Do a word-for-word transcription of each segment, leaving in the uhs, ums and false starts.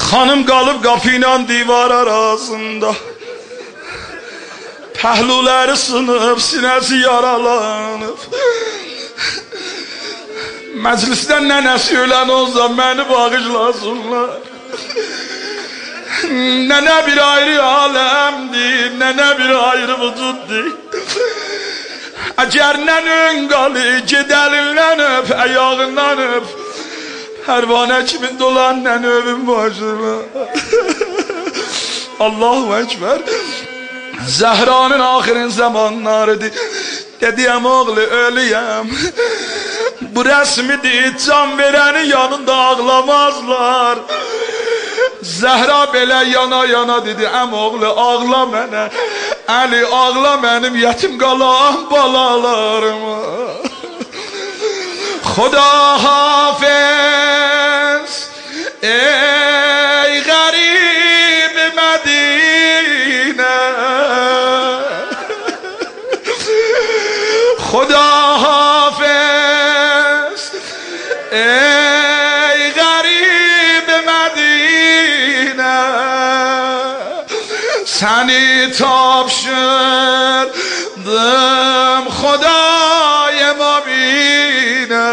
Xanım qalıb qapı ilə divar arasında, pəhluləri sınıb, sinəsi yaralanıb. Məclisdən nənəsi ölən olsa məni bağışlasınlar. Nənə bir ayrı aləmdir, nənə bir ayrı vücuddur. Əgər nənün qalı gedəlindən öp, əyağından öp, pərvanə kimi dolan nənə övün başına. Allahu Ekber. Zəhranın axirin zamanlarıdır. Dediyəm oğlu ölüyəm. Bu rəsmidir, can verəni yanında ağlamazlar. Zəhra belə yana yana dedi, əm oğlu ağla mənə, Əli ağla mənim yetim qalan balalarıma. Xuda hafiz ey qərib Mədinə, Xuda hafiz ey qərib Mədinə, səni tapşırdım Xuday Mübinə,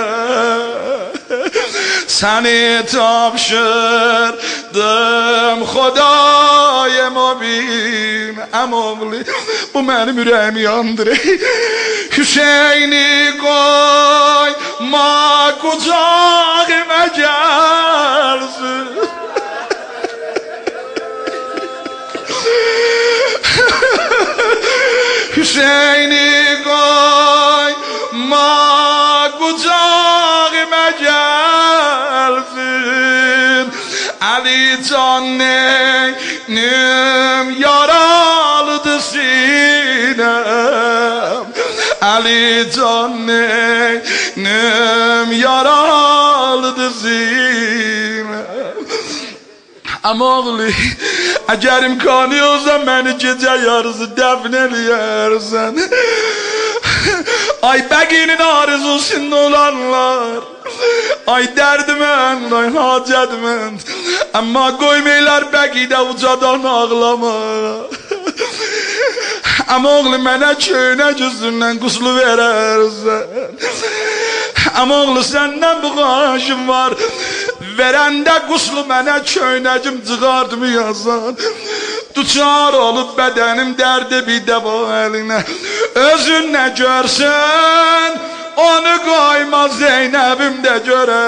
səni tapşırdım Xuday Mübinə. Əm oğlu, bu mənim ürəyimi yandırır. Hüseyni qoyma qucağıma gəlsin, Hüseyni qoyma qucağıma gəlsin, Əli can neynim yaralıdır sinem, Əli can neynim yaralıdır sinem. Ama oğlu, əgər imkanı olsa məni gecə yarısı dəfn eləyərsən. Ay bəqinin arzusunda olanlar, ay dərdimən, ay hacədimən, amma qoymaylar bəqidə ucadan ağlamağa. Amma oğlu, mənə köynək üstündən quslu verərsən. Amma oğlu, səndən bu qaşım var, verəndə quslu mənə köynəcim çıxartmayasan. Duçar olub bədənim dərdi bir dəba əlinə, özün nə görsən onu qoyma Zeynəbim də görə.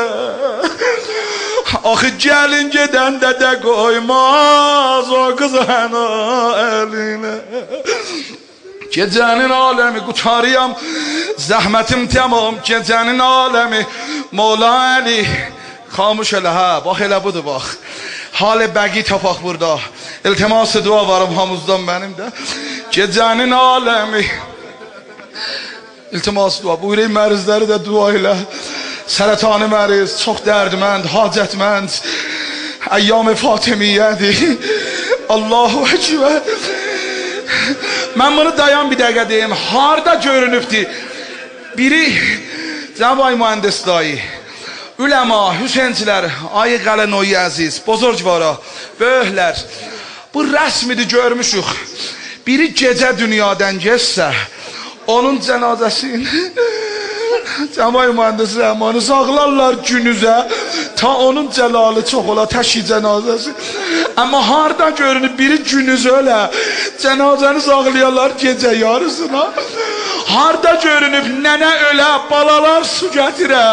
Axı gəlin gedəndə də qoymaz o qız həna əlinə. Gecənin aləmi qutarıyam, zəhmətim tamam, gecənin aləmi Mola Əli. Xamuş elə, hə, bax elə budur, bax. Halə bəqi tapaq burada. İltiması dua varım hamuzdan mənim də. Gecənin aləmi. İltiması dua. Buyurayım mərizləri də dua ilə. Sərətani məriz, çox dərdmənd, hacətmənd. Əyyam-ı Fatimiyyədir. Allahu Ekber. Mən bunu dayan bir dəqiqə deyim. Harda görünübdür? Biri, Cənab ay mühəndis dayı, Üləma, Hüseyincilər, ayı Qələnoyi əziz, bozorgvara, böyüklər, bu rəsmidir görmüşük. Biri gecə dünyadan geçsə, onun cənazəsini Cəmay mühəndis rəhmanı sağlarlar günüzə, ta onun cəlalı çox ola təşki cənazəsi. Amma harda görünür biri günüz ölə, cənazəni sağlayarlar gecə yarısına. Harda görünüb nənə ölə, balalar su gətirə.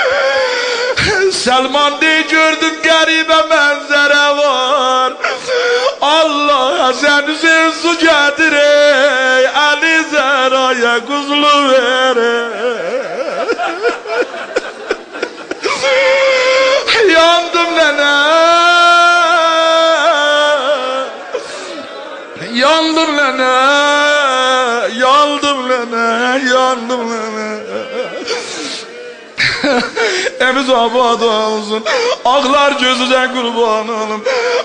Səlman deyə gördüm qəribə mənzərə var. Allah sən Hüseyin su gətirək, Əli Zəraya quzlu verək. Yandım nənə, yandım nənə, yandım nənə, yandım nənə. Emiz abad olsun, ağlar gözüden kurban olum.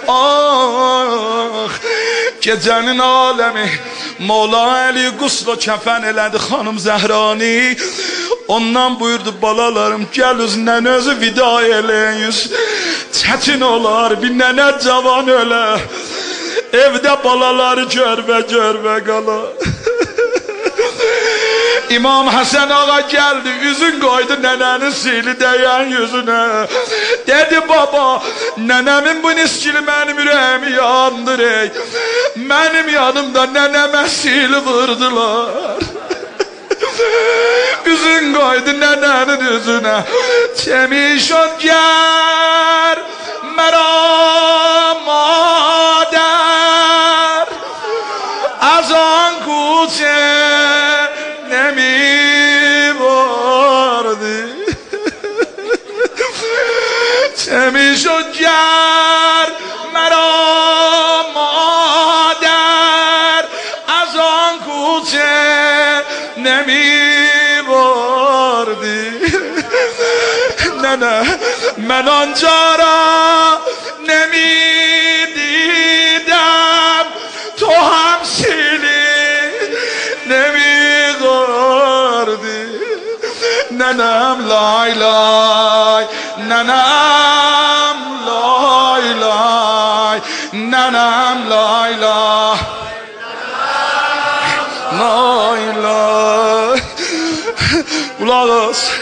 Ah, gecenin alemi Mola Əli qusla kəfən elədi xanım Zəhrani. Ondan buyurdu balalarım gel öz nənəzi vida eləyin yüz. Çətin olar bir nənə cavan ölə. Evdə balaları görvə görvə qala. İmam Hasan ağa geldi, üzün koydu nənənin sili değen yüzüne. Dedi baba, nənəmin bu niskili benim yüreğimi yandırır. Benim yanımda nənəmə sili vurdular. Üzün koydu nənənin yüzüne. Çemişon ger, meram ader. Azan kuçe nemi vardı. Çemiş o ger meram ader. Az an kuçe nemi vardı. Nene men ancara nemi didem. To hamsili nemi Nenem lay lay, nenem lay lay, nenem lay lay, lay lay. Kulağız,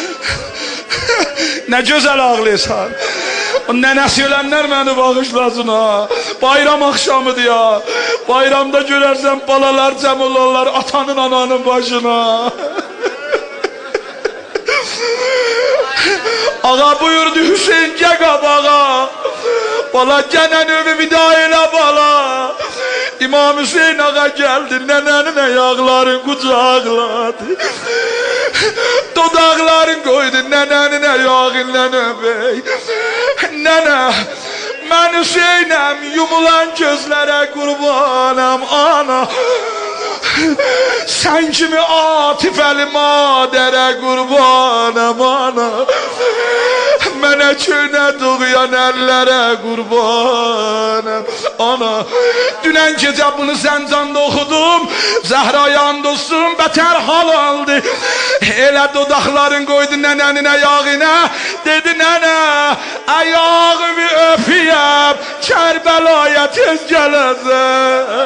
ne güzel ağlıyorsan. O nənəsi ölənlər məni bağışlasın ha. Bayram akşamıdır ya. Bayramda görərsən balalar cəm olarlar atanın ananın başına. Ağa buyurdu Hüseyin Cegab ağa. Bala gene növü vida elə bala. İmam Hüseyin ağa geldi nenenin ayakların kucakladı. Dodakların koydu nenenin ayağından öpey. Nene ben Hüseyin'im yumulan gözlere kurbanım ana. Sen kimi atifeli madere kurbanım ana. Mənə köynə doğuyan əllərə qurbanım ana. Dünən gecə bunu Zəncanda oxudum. Zəhra yandolsun bətər hal aldı. Elə dodaqların qoydu nənənin ayağına. Dedi nənə ayağımı öpüyəm Kərbəlaya tez gələsən.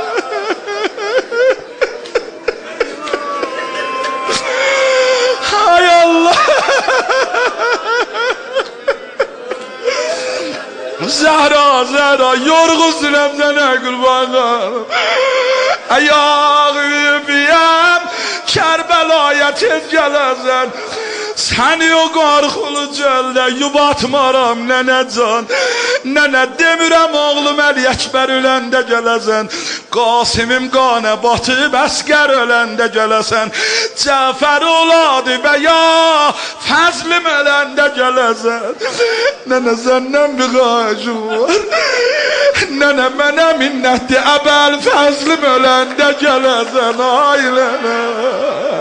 Hay Allah. Zəhra, Zəhra, yorğunsunam sənə qurbanım. Ayağımı öpüyəm Kərbəlaya tez gələsən. Səni o qarxılı çöldə yubatmaram nənəcan. Nənə demirəm oğlum Əli Əkbər öləndə gələsən. Qasimim qanə batıb əskər öləndə gələsən. Cəfər oladı və ya Fəzlim öləndə gələsən. Nənə səndən bir xahişim var. Nənə mənə minnətdir Əbəl Fəzlim öləndə gələsən. Ay nənə.